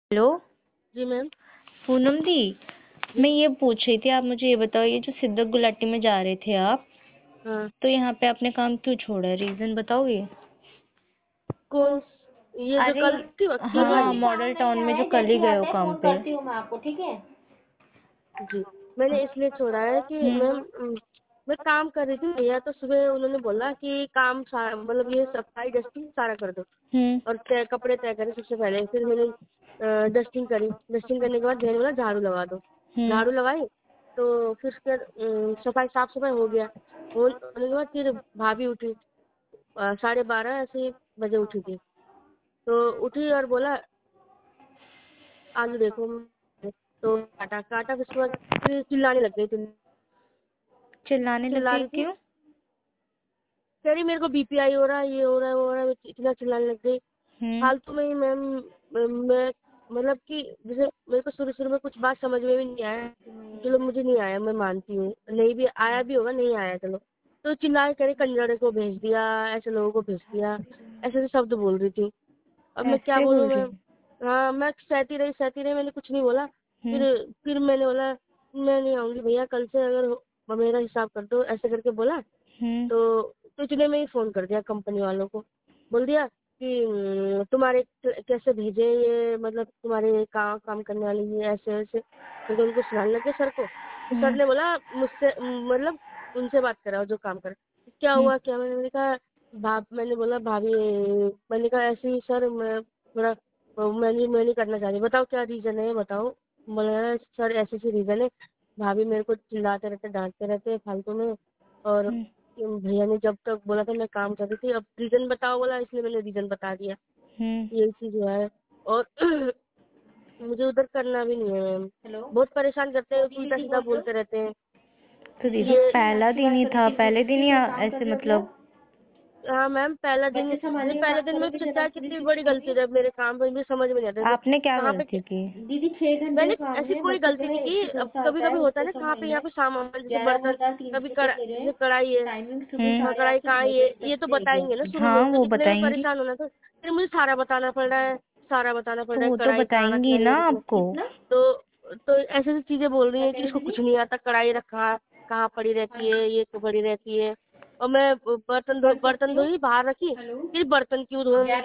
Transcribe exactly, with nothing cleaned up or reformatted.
Hello. जी ma'am. Poonam दी, मैं जी। ये पूछ रही थी, आप मुझे ये बताओ, ये जो सिद्दक गुलाटी में जा रहे थे आप, हाँ। तो यहाँ पे आपने काम क्यों छोड़ा? रीजन बताओगे? कौन? ये जो अरे कल की की हाँ, वाली। मॉडल टाउन में जो कल ही गए हो काम पे। करती हूँ मैं आपको, ठीक है? जी। मैंने इसलिए छोड़ा है कि हम्म। मैम अम, मैं काम कर रही थी भैया, तो सुबह उन्होंने बोला कि काम सारा मतलब ये सफाई डस्टिंग सारा कर दो हम्म। और तय कपड़े तय करे सबसे पहले। फिर मैंने डस्टिंग करी। डस्टिंग करने के बाद भैया ने बोला झाड़ू लगा दो। हम्म। झाड़ू लगाई तो फिर उसके बाद अम, सफाई साफ सफाई हो गया। हो- होने के बाद फिर भाभी उठी। अ, साढ़े बारह ऐसे बजे उठी थी। तो उठी और बोला आलू देखो। तो काटा काटा फिर उसके बाद फिर चिल्लाने लग गई। चिल्ला चिल्लाने लग चिल्ला गई रही थी। क्यों? कह रही मेरे को बीपीआई हो रहा है, ये हो रहा है, वो हो रहा है। इतना चिल्लाने लग गई हम्म। फालतू में ही मैम। मैं मतलब कि जैसे मेरे को शुरू शुरू में कुछ बात समझ में भी नहीं आया। चलो मुझे नहीं आया, मैं मानती हूँ, नहीं भी आया भी होगा, नहीं आया चलो। तो चिल्ला करे कंजरे को भेज दिया, ऐसे लोगों को भेज दिया, ऐसे ऐसे शब्द बोल रही थी। अब मैं क्या ऐसे बोलूँ बोल मैं। रही? हाँ मैं सहती रही सहती रही, मैंने कुछ नहीं बोला। फिर हम्म। फिर मैंने बोला मैं नहीं आऊंगी भैया, कल से अगर हो- मेरा हिसाब कर दो, ऐसे करके बोला। हम्म। तो तो इतने में ही फोन कर दिया कंपनी वालों को। बोल दिया कि "हम्म, तुम्हारे क- कैसे भेजे ये, मतलब तुम्हारे काम काम करने वाले ये ऐसे ऐसे। फिर उनको सुनाने लगे सर को। तो सर हम्म। ने बोला मुझसे मतलब उनसे बात कराओ जो काम कर। क्या हम्म। हुआ क्या? मैंने कहा भाभ मैंने बोला भाभी, मैंने कहा ऐसे ही सर, मैं थोड़ा मैं नहीं मैं नहीं करना चाह रही, बताओ क्या रीजन है बताओ। बोला सर ऐसे ऐसे रीजन है, भाभी मेरे को चिल्लाते रहते डांटते रहते फालतू में। और हम्म। भैया ने जब तक बोला था मैं काम कर रही थी, अब रीजन बताओ बोला, इसलिए मैंने रीजन बता दिया। हम्म। यही चीज हुआ है। और मुझे उधर करना भी नहीं है मैम। हेलो। बहुत परेशान करते हैं, स्वाति उल्टा दीदी सीधा बोल रहे हो? बोलते रहते हैं। तो दीदी ये पहला दिन ही था, पहले दिन ही आ- ऐसे मतलब। हाँ मैम पहला दिन, बच्चे जैसे संभालिए, पहले बात दिन में करोगे जरा चाहे थोड़ी कितनी सी बड़ी चुप गलती होके। रहे मेरे काम पर, मुझे समझ में नहीं आता जैसे आपने क्या कहाँ पे गलती क्या- की? दीदी छह घंटे मैंने का काम ऐसी है, कोई बच्चे गलती का नहीं एक की। से दो अब साल कभी का है, कभी होता है उसको ना कहाँ पे संभालना यहाँ है। पे सामान जैसे ग्यारह बर्तन, हजार तीन कभी सौ रुपये कड़ा दे रहे जैसे हैं। कढ़ाई है। टाइमिंग सुबह हम्म। हाँ साढ़े कढ़ाई आठ से कहाँ है, नौ ये बजे तक ये तो रहेगी बताएंगे ना आपकी। शुरू में, हाँ, तो वो इतने में बताएंगी। परेशान होना था। फिर मुझे सारा बताना पड़ रहा है, सारा बताना पड़ तो रहा है, वो तो कढ़ाई कहाँ बताएंगी रखना है, ना ये रखना है। आपको। कितना? तो तो ऐसी ऐसी चीजें बोल रही क्या हैं कह कि रहे इसको दीदी? कुछ नहीं आता, कढ़ाई रखा कहाँ पड़ी रहती है, ये तो पड़ी रहती है। और मैं बर्तन धो कर सकती बर्तन हूँ। धोई बाहर रखी, हेलो। फिर बर्तन क्यों धोए?